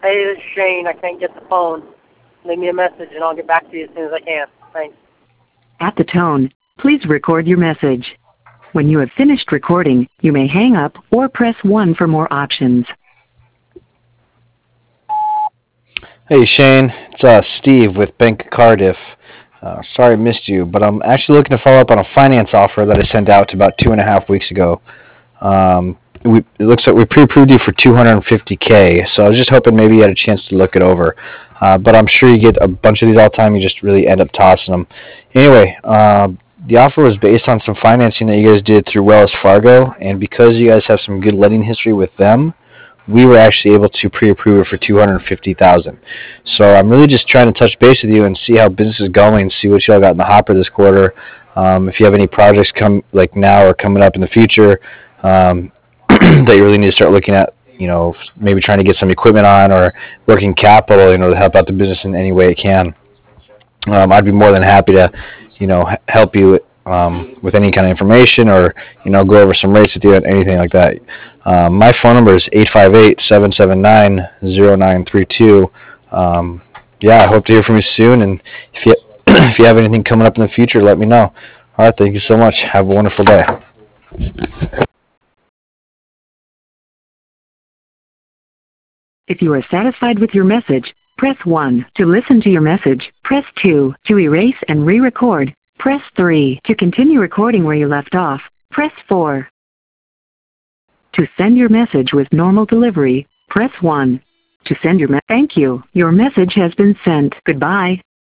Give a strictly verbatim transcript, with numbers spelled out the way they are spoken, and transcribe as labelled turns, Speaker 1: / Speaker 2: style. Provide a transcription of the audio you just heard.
Speaker 1: Hey, this is Shane. I can't get the phone. Leave me a message and I'll get back to you as soon as I can. Thanks.
Speaker 2: At the tone, please record your message. When you have finished recording, you may hang up or press one for more options.
Speaker 3: Hey Shane, it's uh, Steve with Bank of Cardiff. Uh, sorry I missed you, but I'm actually looking to follow up on a finance offer that I sent out about two and a half weeks ago. Um, we, it looks like we pre-approved you for two hundred fifty K, so I was just hoping maybe you had a chance to look it over. Uh, but I'm sure you get a bunch of these all the time, you just really end up tossing them. Anyway, uh, the offer was based on some financing that you guys did through Wells Fargo, and because you guys have some good lending history with them, we were actually able to pre-approve it for two hundred fifty thousand dollars. So I'm really just trying to touch base with you and see how business is going, see what y'all got in the hopper this quarter. Um, if you have any projects come like now or coming up in the future um, that you really need to start looking at, you know, maybe trying to get some equipment on or working capital, you know, to help out the business in any way it can. Um, I'd be more than happy to, you know, help you um, with any kind of information or, you know, go over some rates with you and anything like that. Um, my phone number is eight five eight, seven seven nine, zero nine three two. Um, yeah, I hope to hear from you soon. And if you if you have anything coming up in the future, let me know. All right, thank you so much. Have a wonderful day.
Speaker 2: If you are satisfied with your message, press one. To listen to your message, press two. To erase and re-record, press three. To continue recording where you left off, press four. To send your message with normal delivery, press one. To send your me- thank you. Your message has been sent. Goodbye.